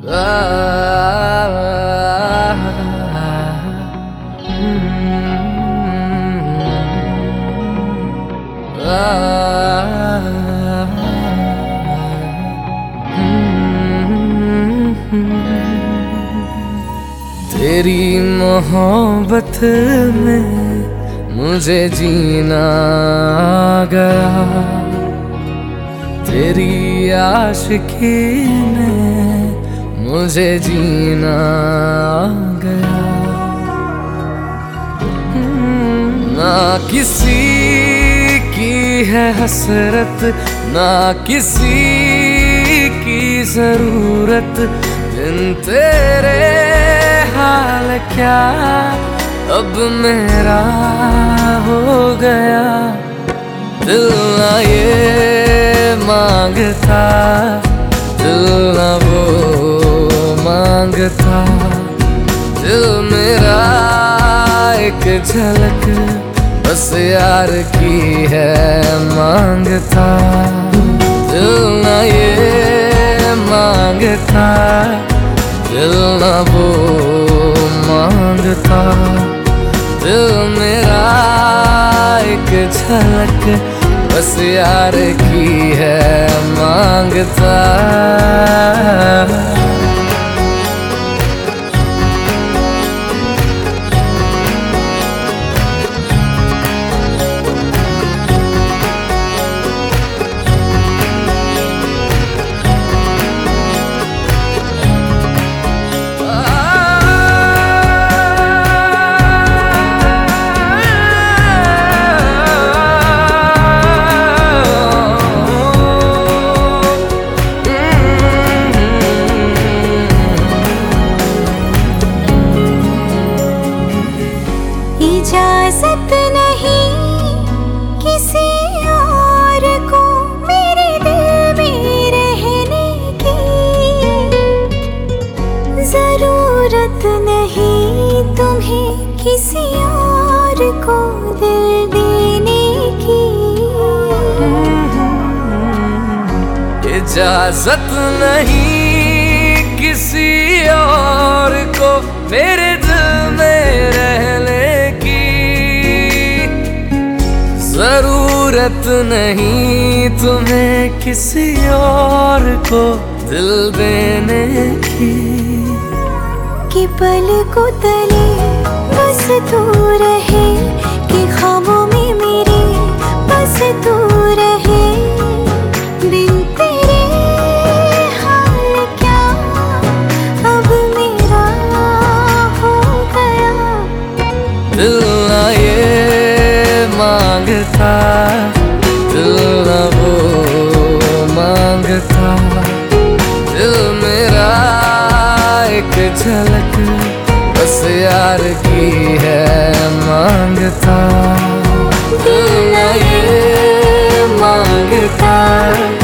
तेरी मोहब्बत में मुझे जीना आ गया, तेरी आशिकी में मुझे जीना आ गया। ना किसी की है हसरत, ना किसी की जरूरत, बिन तेरे हाल क्या अब मेरा हो गया। दिल ना ये मांगता, दिल ना वो मांगता, दिल मेरा एक झलक बस यार की है मांगता। दिल ना ये मांगता, दिल ना वो मांगता, दिल मेरा एक झलक बस यार की है मांगता। इजाजत नहीं किसी और को मेरे दिल में रहने की, जरूरत नहीं तुम्हें किसी और को दिल देने की। इजाजत नहीं किसी और को मेरे दिल में रहने, जरूरत नहीं तुम्हें किसी और को दिल देने की। कि पल को तले बस तू रहे, कि ख्वाबों में मेरे बस तू रहे, बिन तेरे हाल क्या अब मेरा हो गया। दिल ना ये मांगता, दिल ना वो मांगता, दिल मेरा एक झलक बस यार की है मांगता। दिल ना ये मांगता,